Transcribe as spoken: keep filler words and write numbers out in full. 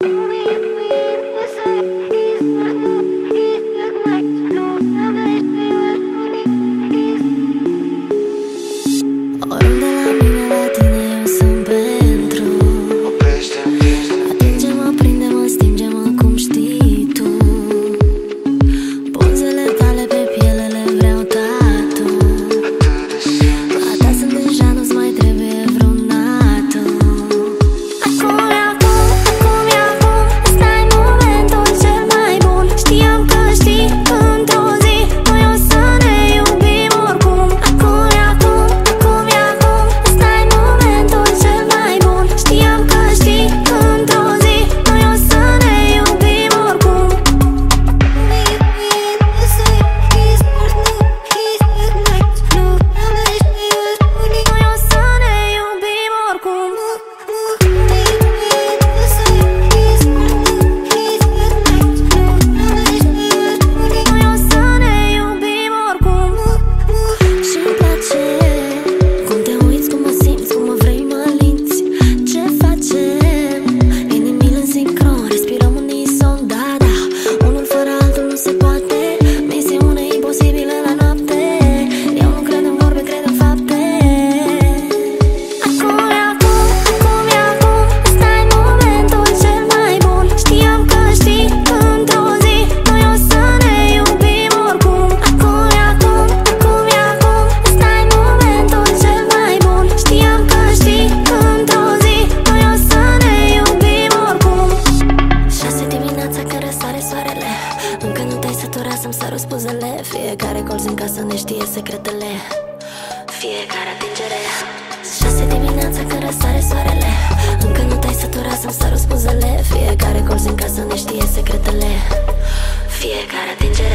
Fiecare colț în casă ne știe secretele, fiecare atingere. Șase dimineața când răsare soarele, încă nu te-ai săturat să-mi săruți spuzele. Fiecare colț în casă ne știe secretele, fiecare atingere.